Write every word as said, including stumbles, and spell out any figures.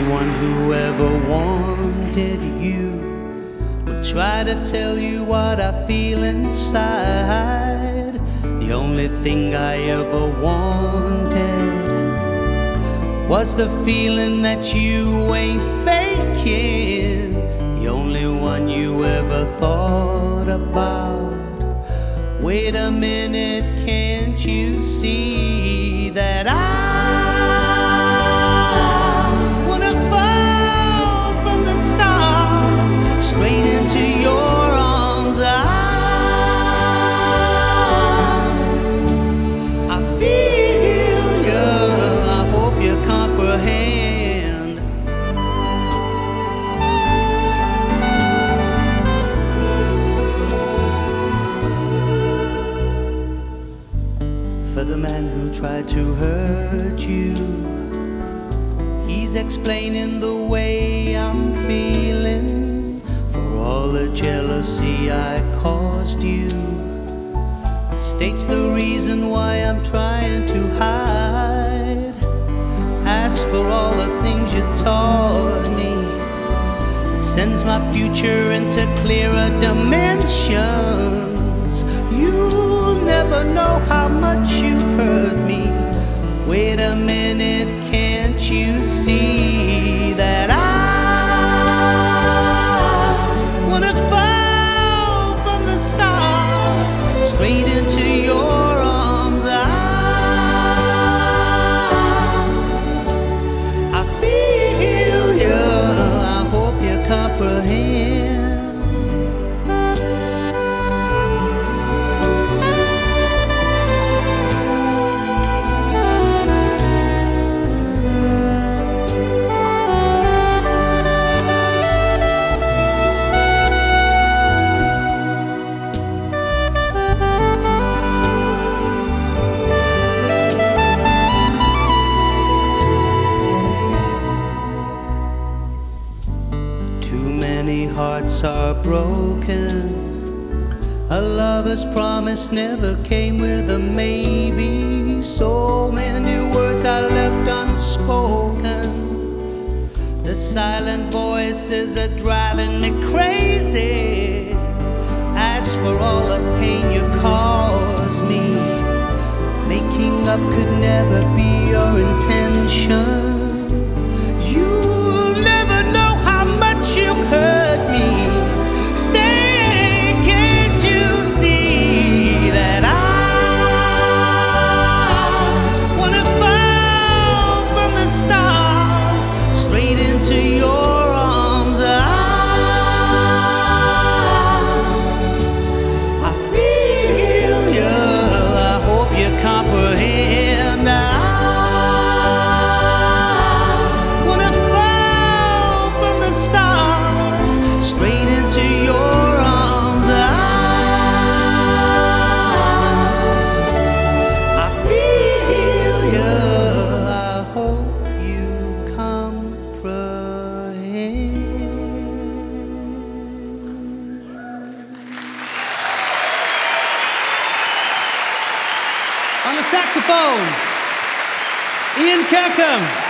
Anyone who ever wanted you will try to tell you what I feel inside. The only thing I ever wanted was the feeling that you ain't faking. The only one you ever thought about. Wait a minute, can't you see that I wanna fall from the stars straight into your arms? I, I feel you, I hope you comprehend. For the man who tried to hurt you, he's explaining the way I'm feeling. For all the jealousy I caused you, states the reason why I'm trying to hide. As for all the things you taught me, it sends my future into clearer dimensions. You'll never know how much you hurt me. Wait a minute, can't you see that I wanna fall from the stars straight into your arms? I, I feel you, I hope you comprehend. Hearts are broken. A lover's promise never came with a maybe. So many words I left unspoken. The silent voices are driving me crazy. As for all the pain you caused me, making up could never be your intention. You'll never know how much you hurt me. Stay, can't you see that I wanna fall from the stars straight into your arms? I, I feel you, I hope you comprehend. I straight into your arms. I, I feel you, I hope you comprehend. On the saxophone, Ian Kirkham.